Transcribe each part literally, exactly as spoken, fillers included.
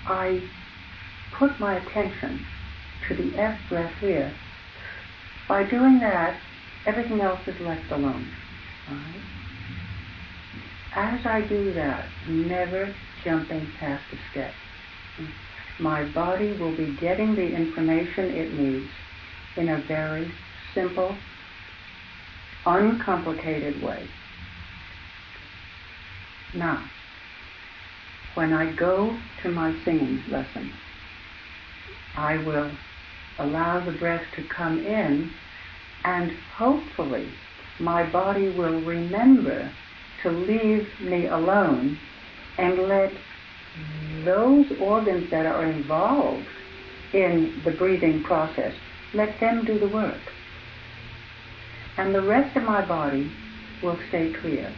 I put my attention to the F breath here. By doing that, everything else is left alone. All right? As I do that, never jumping past a step, my body will be getting the information it needs in a very simple, uncomplicated way. Now, when I go to my singing lesson, I will allow the breath to come in, and hopefully my body will remember to leave me alone and let those organs that are involved in the breathing process, let them do the work. And the rest of my body will stay clear.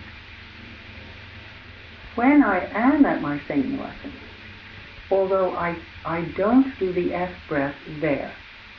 When I am at my singing lesson, although I, I don't do the F breath there,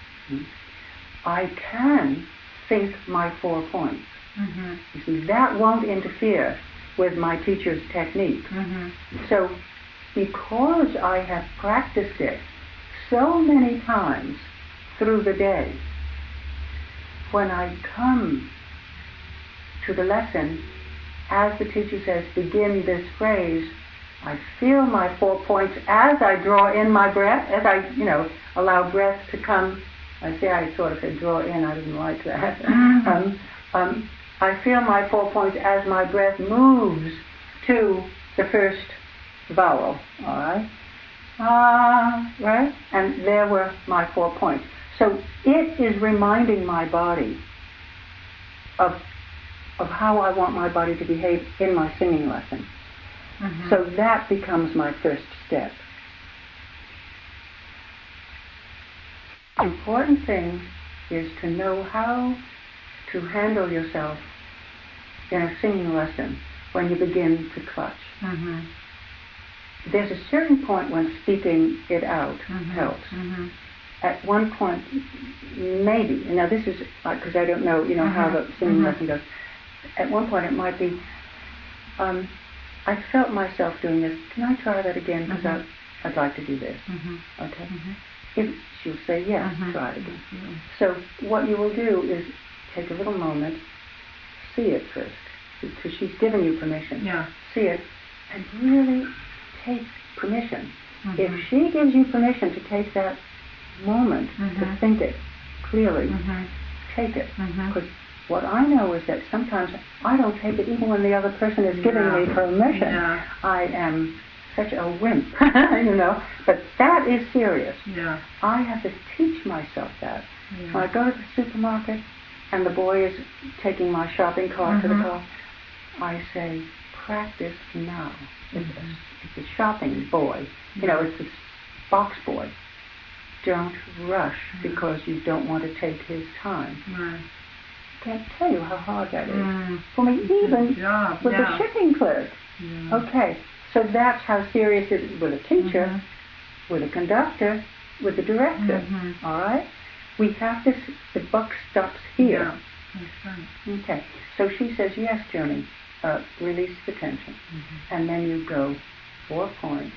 I can think my four points. Mm-hmm. You see, that won't interfere with my teacher's technique. Mm-hmm. So, because I have practiced it so many times through the day, when I come to the lesson, as the teacher says, begin this phrase, I feel my four points as I draw in my breath, as I, you know, allow breath to come. I say I sort of said draw in, I didn't like that. Mm-hmm. um, um, I feel my four points as my breath moves to the first vowel, all right? Ah, right? And there were my four points. So it is reminding my body of of how I want my body to behave in my singing lesson. Mm-hmm. So that becomes my first step. The important thing is to know how to handle yourself in a singing lesson when you begin to clutch. Mm-hmm. There's a certain point when speaking it out mm-hmm. helps. Mm-hmm. At one point, maybe, now this is, because uh, I don't know, you know, mm-hmm. how the singing mm-hmm. lesson goes. At one point it might be, um, I felt myself doing this. Can I try that again? Because mm-hmm. I'd like to do this. Mm-hmm. Okay? Mm-hmm. If she'll say yes, mm-hmm. try it again. Mm-hmm. So what you will do is take a little moment, see it first, because she's given you permission. Yeah. See it, and really take permission. Mm-hmm. If she gives you permission to take that moment mm-hmm. to think it clearly, mm-hmm. take it. Because mm-hmm. what I know is that sometimes I don't take it even when the other person is giving yeah. me permission. Yeah. I am such a wimp, you know. But that is serious. Yeah. I have to teach myself that. Yeah. When I go to the supermarket and the boy is taking my shopping cart mm-hmm. to the car, I say, practice now. Mm-hmm. It's, a, it's a shopping boy. You know, it's a box boy. Don't rush mm-hmm. because you don't want to take his time. Right. I can't tell you how hard that is. Mm. For me, even with yeah. the shipping clerk. Yeah. Okay, so that's how serious it is with a teacher, mm-hmm. with a conductor, with the director. Mm-hmm. All right? We have to, the buck stops here. Yeah. That's right. Okay, so she says, yes, Joni, uh, release the tension. Mm-hmm. And then you go four points.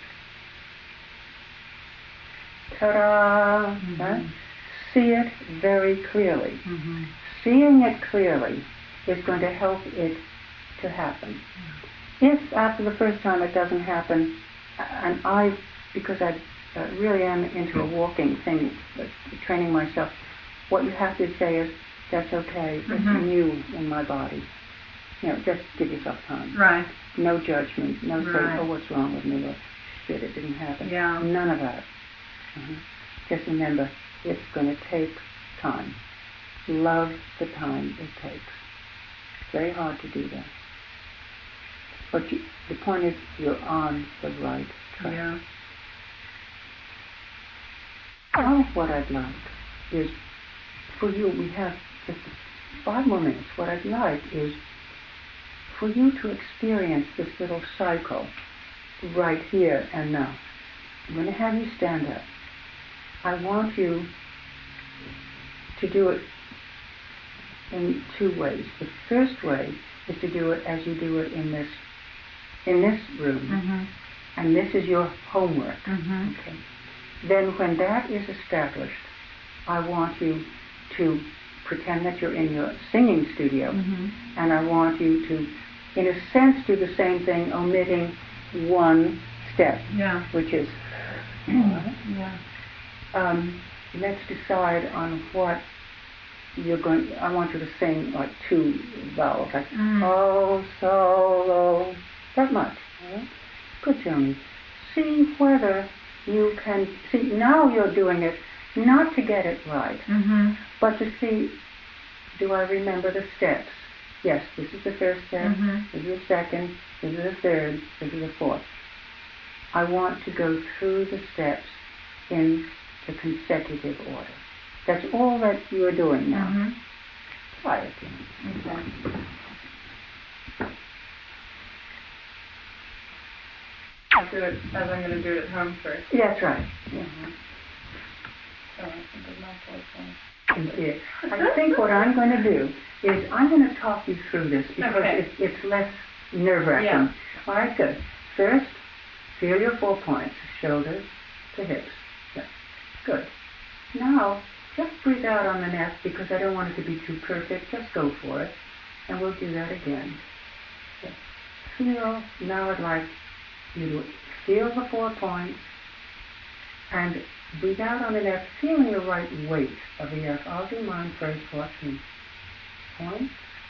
Ta-da! Mm-hmm. Right? See it very clearly. Mm-hmm. Seeing it clearly is going to help it to happen. Mm-hmm. If after the first time it doesn't happen, and I, because I uh, really am into a walking thing, uh, training myself, what you have to say is, that's okay, it's mm-hmm. new in my body. You know, just give yourself time. Right. No judgment, no right. say, oh, what's wrong with me, or shit, it didn't happen. Yeah. None of that. Uh-huh. Just remember, it's going to take time. Love the time it takes. It's very hard to do that. But you, the point is, you're on the right track. Yeah. Now what I'd like is, for you, we have just five more minutes. What I'd like is for you to experience this little cycle right here and now. I'm going to have you stand up. I want you to do it in two ways. The first way is to do it as you do it in this in this room. Mm-hmm. and this is your homework. Mm-hmm. Okay. Then when that is established, I want you to pretend that you're in your singing studio, mm-hmm. and I want you to, in a sense, do the same thing, omitting one step, yeah. which is, yeah. um, let's decide on what you're going. I want you to sing like two vowels, like mm. oh, solo, that much. Right? Good, Joni. See whether you can see. Now you're doing it not to get it right, mm-hmm. but to see. Do I remember the steps? Yes, this is the first step. Mm-hmm. This is the second. This is the third. This is the fourth. I want to go through the steps in the consecutive order. That's all that you are doing now. Mm-hmm. Try it again. Okay. I'll do it as I'm going to do it at home first. Yeah, that's right. Mm-hmm. So I think of my voice. Yeah. I think what I'm going to do is I'm going to talk you through this because okay. it's, it's less nerve-wracking. Yeah. All right, good. First, feel your four points, shoulders to hips. Yeah. Good. Now, just breathe out on the F because I don't want it to be too perfect. Just go for it. And we'll do that again. Yeah. Feel, now I'd like you to feel the four points and breathe out on the F, feeling the right weight of the F. I'll do mine first. Watch me. Point.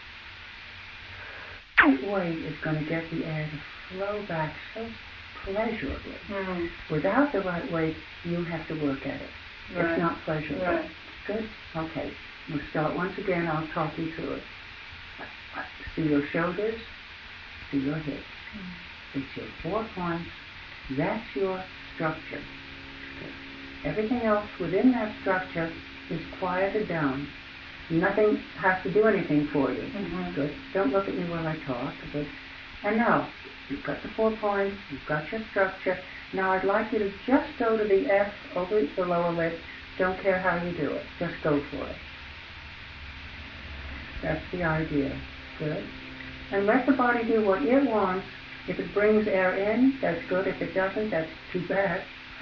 That weight is going to get the air to flow back so pleasurably. Mm. Without the right weight, you have to work at it. Right. It's not pleasurable. Right. Good? Okay. We'll start once again. I'll talk you through it. See your shoulders. See your hips. Mm. It's your four points. That's your structure. Okay. Everything else within that structure is quieted down. Nothing has to do anything for you. Mm-hmm. Good. Don't look at me while I talk. Good. And now, you've got the four points, you've got your structure. Now I'd like you to just go to the F over the lower lip. Don't care how you do it. Just go for it. That's the idea. Good. And let the body do what it wants. If it brings air in, that's good. If it doesn't, that's too bad.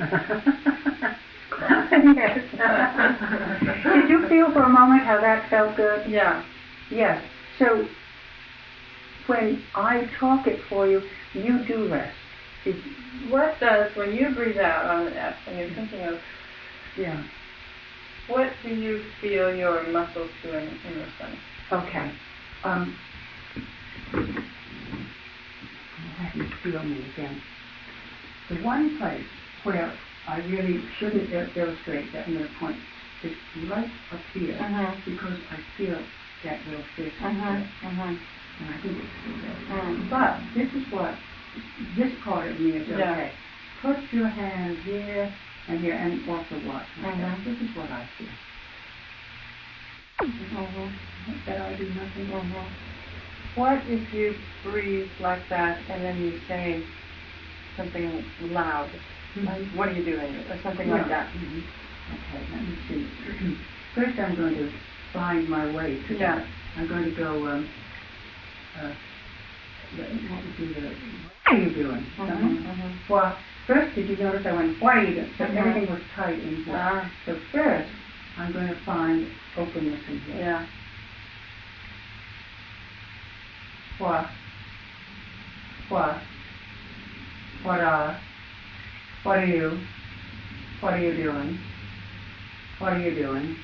Yes. Did you feel for a moment how that felt good? Yeah. Yes. So when I talk it for you, you do rest. It, what does, when you breathe out on the F and you're thinking of, yeah. what do you feel your muscles doing in your stomach? Okay. Um, I'll have you feel me again. The one place where I really shouldn't il- illustrate that middle point is right up here, uh-huh. because I feel that little fist. Uh-huh. Uh-huh. And I think it's still there. Uh-huh. But this is what, this part of me is okay. Yeah. Put your hand here and here and also watch. Uh-huh. This is what I feel. Uh-huh. That I do nothing. Uh-huh. What if you breathe like that and then you say something loud? Mm-hmm. Like, what are you doing? Or something yeah. like that. Mm-hmm. Okay, let me see. First I'm going to find my way to yeah. that. I'm going to go, um, uh, what would be the, what are you doing? Uh-huh. Uh-huh. Well, first did you notice I went, what are you doing? So uh-huh. everything was tight in here. Uh-huh. So first, I'm going to find openness in here. Yeah. What? What? What are? What are you? What are you doing? What are you doing?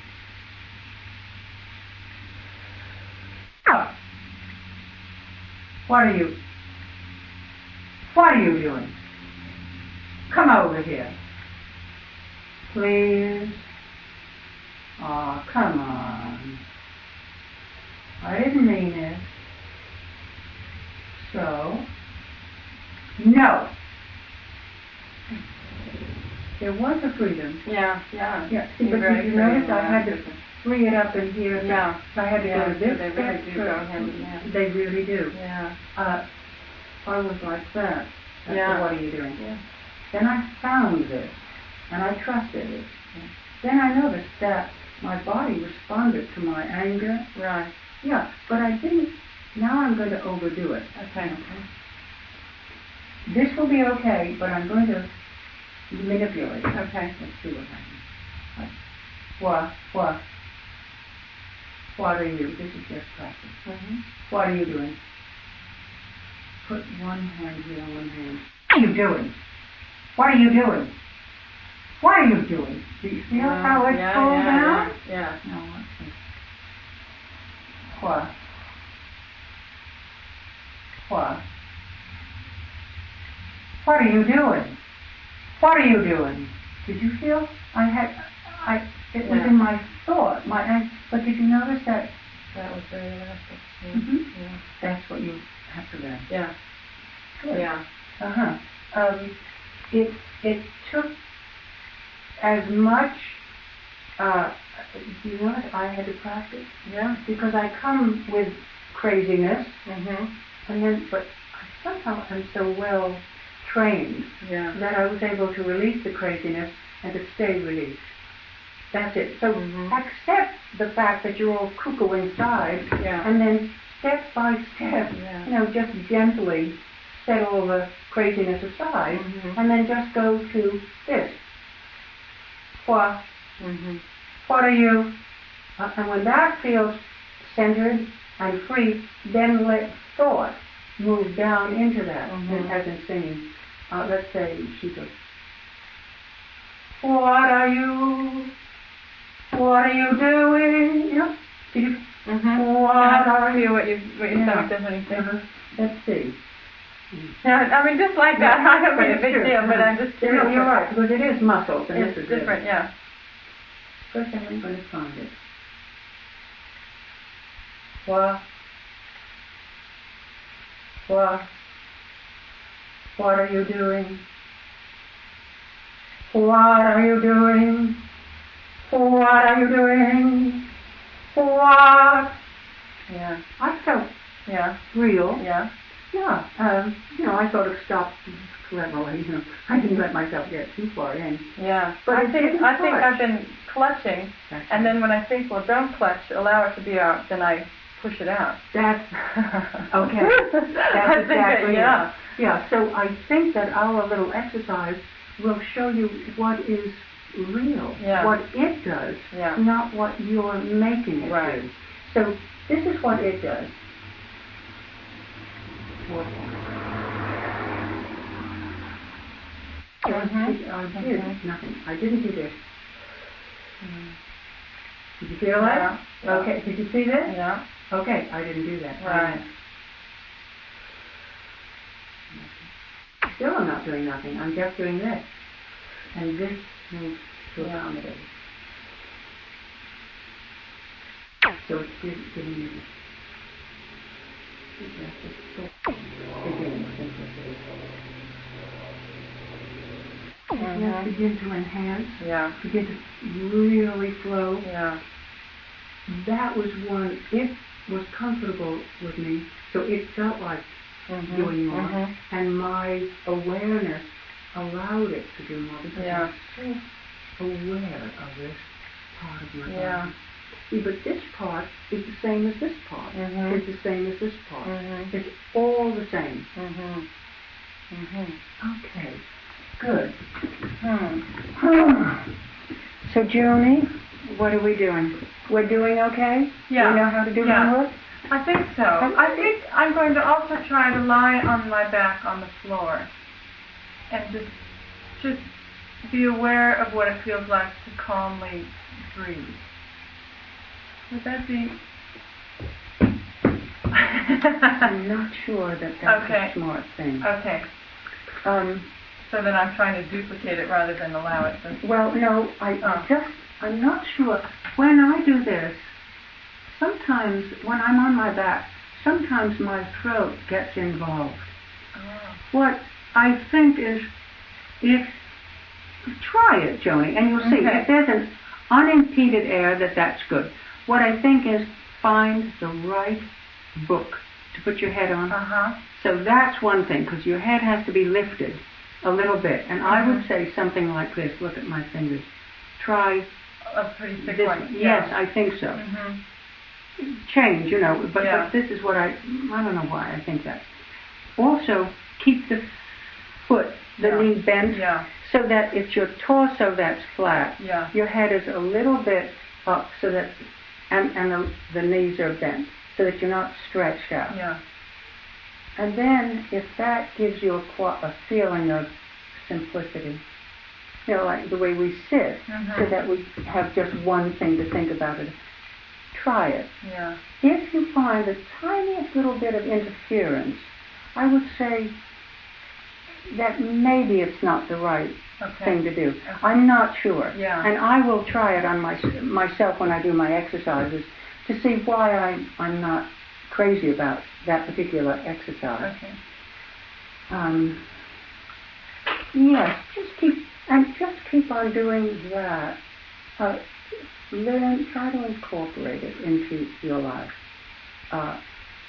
What? What are you? What are you doing? Come over here. Please. Oh, come on. I didn't mean it. So, no. There was a freedom. Yeah, yeah. Yeah, see, but did you notice I had to free it up in here? Yeah. So I had to yeah, go to this. they really do go hand in hand. They really do. Yeah. Uh, I was like that. I yeah. said, what are you doing? Yeah. Then I found this, and I trusted it. Yeah. Then I noticed that my body responded to my anger. Right. Yeah, but I didn't. Now I'm going to overdo it. Okay. Okay. this will be okay, but I'm going to manipulate. Okay. Let's see what happens. What? What? What are you? This is just practice. Mm-hmm. What are you doing? Put one hand here on one hand. What are you doing? What are you doing? What are you doing? Do you feel uh, how it yeah, pulls yeah, down? Yeah. yeah. No, what's this? What? What? What are you doing? What are you doing? Did you feel? I had, I, it yeah. was in my thought, my, but did you notice that? That was very elastic. Yeah. Mm-hmm. yeah. That's what you have to learn. Yeah. Good. Yeah. Uh-huh. Um, it, it took as much, uh, do you notice I had to practice? Yeah. Because I come with craziness, mm-hmm. and then, but somehow I'm so well trained yeah. that I was able to release the craziness and to stay released. That's it. So mm-hmm. accept the fact that you're all cuckoo inside, yeah. and then step by step, yeah. you know, just gently set all the craziness aside, mm-hmm. and then just go to this. What? Mm-hmm. What are you? Uh, and when that feels centered and free, then let thought move down into that, mm-hmm. and as in singing. Uh, let's say she goes, what are you? What are you doing? You know, did you? Mm-hmm. What are you? you? What you? What you Yeah. said anything? Uh-huh. Let's see. Yeah, I mean, just like that. Yeah, I don't mean a it's big true. deal, but I'm just curious. No, you're right, because it is muscles, and it's this is different. it. Yeah. First, I'm going to find it. What? What? What are you doing? What are you doing? What are you doing? What? Yeah. I felt yeah. real. Yeah. Yeah. Um, you know, I sort of stopped cleverly. You know, I didn't let myself get too far in. Yeah. But I think I think clutch. I've been clutching, That's and right. then when I think, well, don't clutch, allow it to be out, then I push it out. That's okay. That's I exactly think it, yeah. it. Yeah. So I think that our little exercise will show you what is real, yeah. what it does, yeah. not what you're making it right. do. So this is what it does. Mm-hmm. I did mm-hmm. nothing. I didn't do this. Mm. Did you feel that? Yeah. Okay. Did you see this? Yeah. Okay. I didn't do that. Right. Still, I'm not doing nothing. I'm just doing this, and this moves to yeah. accommodate. So it's giving you this. Beginning simplicity. Mm-hmm. Now begin to enhance. Yeah. Begin to really flow. Yeah. That was one. It was comfortable with me, so it felt like mm-hmm. doing more, mm-hmm. and my awareness allowed it to do more because yeah. I'm so aware of this part of my yeah. body. See, but this part is the same as this part. Mm-hmm. It's the same as this part. Mm-hmm. It's all the same. Mm-hmm. Mm-hmm. Okay, good. Hmm. So, Joni, what are we doing? We're doing okay? Yeah. We know how to do yeah. homework? I think so. I think I'm going to also try to lie on my back on the floor and just just be aware of what it feels like to calmly breathe. Would that be... I'm not sure that that's okay. a smart thing. Okay. Um, so then I'm trying to duplicate it rather than allow it to... Well, no, I oh. just, I'm not sure. When I do this, sometimes when I'm on my back, sometimes my throat gets involved. Oh. What I think is, if, try it, Joni, and you'll see, okay. if there's an unimpeded air, that that's good. What I think is, find the right book to put your head on. Uh-huh. So that's one thing, because your head has to be lifted a little bit. And I mm-hmm. would say something like this. Look at my fingers. Try a pretty thick this. one. Yes, yeah. I think so. Mm-hmm. Change, you know, but, yeah. but this is what I, I don't know why I think that. Also, keep the the yeah. knee bent, yeah. so that it's your torso that's flat. Yeah. Your head is a little bit up, so that, and, and the, the knees are bent, so that you're not stretched out. Yeah. And then, if that gives you a, a feeling of simplicity, you know, like the way we sit, mm-hmm. so that we have just one thing to think about it, try it. Yeah. If you find the tiniest little bit of interference, I would say that maybe it's not the right okay. thing to do. Okay. I'm not sure. Yeah. And I will try it on my, myself when I do my exercises to see why I'm, I'm not crazy about that particular exercise. Okay. Um, yes, just keep, and just keep on doing that. Uh, learn, try to incorporate it into your life. Uh,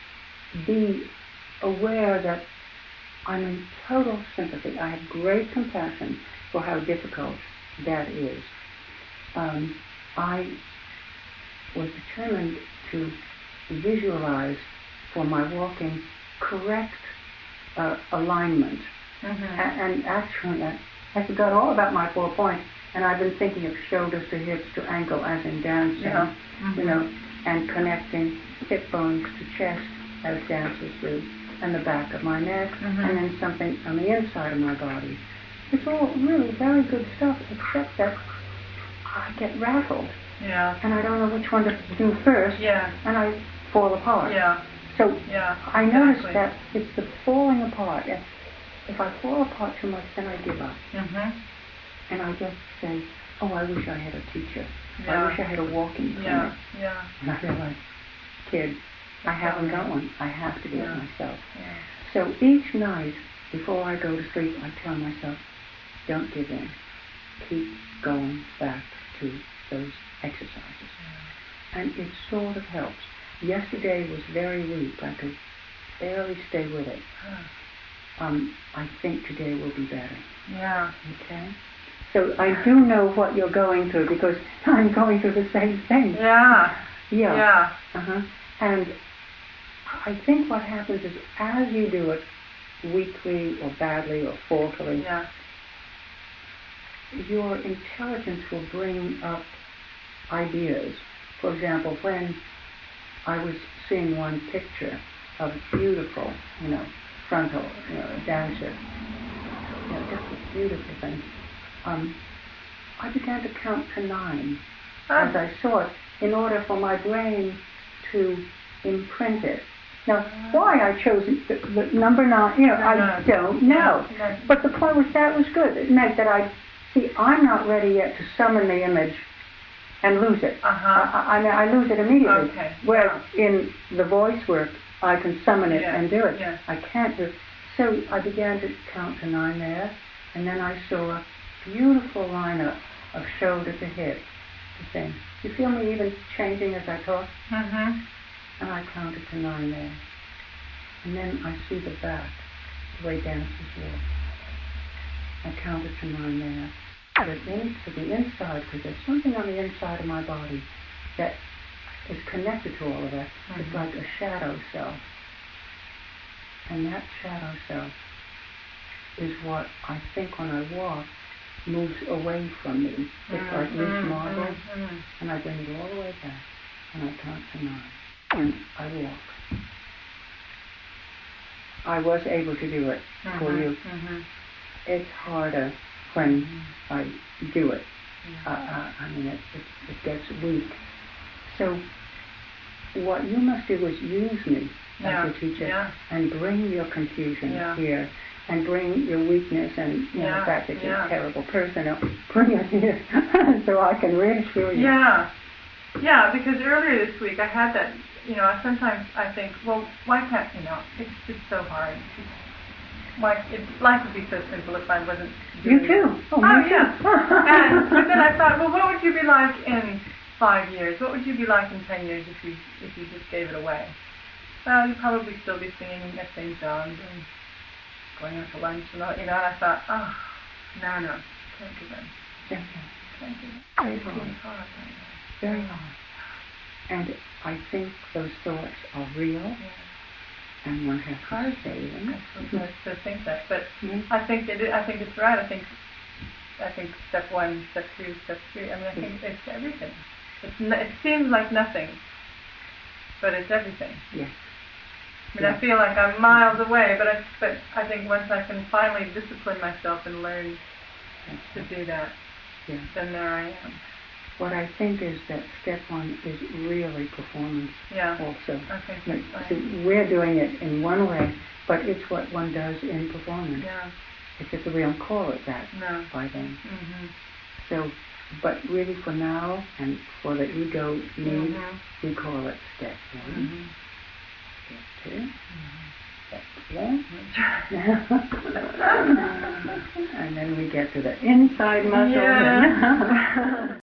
be aware that I'm in total sympathy. I have great compassion for how difficult that is. Um, I was determined to visualize for my walking correct uh, alignment. Mm-hmm. A- and actually, I, I forgot all about my four points, and I've been thinking of shoulders to hips to ankle as in dancing, yeah. mm-hmm. you know, and connecting hip bones to chest as dancers do, and the back of my neck, mm-hmm. and then something on the inside of my body. It's all really very good stuff, except that I get rattled. Yeah. And I don't know which one to do first, yeah. and I fall apart. Yeah. So yeah, I noticed exactly. that it's the falling apart. If, if I fall apart too much, then I give up. Mm-hmm. And I just say, oh, I wish I had a teacher. Yeah. I wish I had a walking clinic. Yeah, yeah. And I realized, kid, I haven't got one. I have to do yeah. it myself. Yeah. So each night, before I go to sleep, I tell myself, don't give in. Keep going back to those exercises. Yeah. And it sort of helps. Yesterday was very weak. I could barely stay with it. Huh. Um, I think today will be better. Yeah. Okay? So I do know what you're going through because I'm going through the same thing. Yeah. Yeah. Yeah. Uh-huh. And I think what happens is as you do it weakly or badly or faultily, yeah. your intelligence will bring up ideas. For example, when I was seeing one picture of a beautiful, you know, frontal, you know, dancer, you know, just a beautiful thing. Um, I began to count to nine oh. as I saw it in order for my brain to imprint it. Now, why I chose the, the number nine, you know, no, I no. don't know. No. But the point was that was good. It meant that I, see, I'm not ready yet to summon the image and lose it. Uh-huh. I, I mean, I lose it immediately. Okay. Where yeah. in the voice work, I can summon it yeah. and do it. Yeah. I can't do it. So I began to count to nine there, and then I saw a beautiful line up of shoulder to hip. The thing. You feel me even changing as I talk? Mm-hmm. And I counted to nine there. And then I see the back, the way dancers walk. I counted to nine there. But in, to the inside, because there's something on the inside of my body that is connected to all of that. Mm-hmm. It's like a shadow self. And that shadow self is what I think when I walk moves away from me. It's mm-hmm. like loose marble. Mm-hmm. And I bring it all the way back. And I count to nine. And I walk. I was able to do it mm-hmm. for you. Mm-hmm. It's harder when mm-hmm. I do it. Yeah. Uh, uh, I mean, it, it, it gets weak. So what you must do is use me yeah. as a teacher yeah. and bring your confusion yeah. here and bring your weakness and you yeah. know, the fact that you're yeah. a terrible person. Bring it here so I can reassure you. Yeah. Yeah, because earlier this week I had that, you know, sometimes I think, well, why can't, you know, it's just so hard. It's, why, it, life would be so simple if I wasn't doing You too. it. Oh, oh me yeah. too. and, but then I thought, well, what would you be like in five years? What would you be like in ten years if you if you just gave it away? Well, you'd probably still be singing at Saint John's and going out to lunch and all, you know, and I thought, oh, no, no, can't do that. Yeah. Can't do that. Very It's hard. hard. Very hard. And I think those thoughts are real. Yeah. and one has hard to stay in it. I suppose to think that, but Mm-hmm. I think it. I think it's right. I think. I think step one, step two, step three. I mean, I think it's everything. It's n- it seems like nothing, but it's everything. Yes. I mean, yeah. I feel like I'm miles away, but I, but I think once I can finally discipline myself and learn to do that, yeah. then there I am. What I think is that step one is really performance yeah. also. Okay. Like, right. so we're doing it in one way, but it's what one does in performance. Yeah. It's just that we don't call it that no. by then. Mm-hmm. So, but really for now and for the ego need, mm-hmm. we call it step one, mm-hmm. step two, step three. And then we get to the inside muscle. Yeah.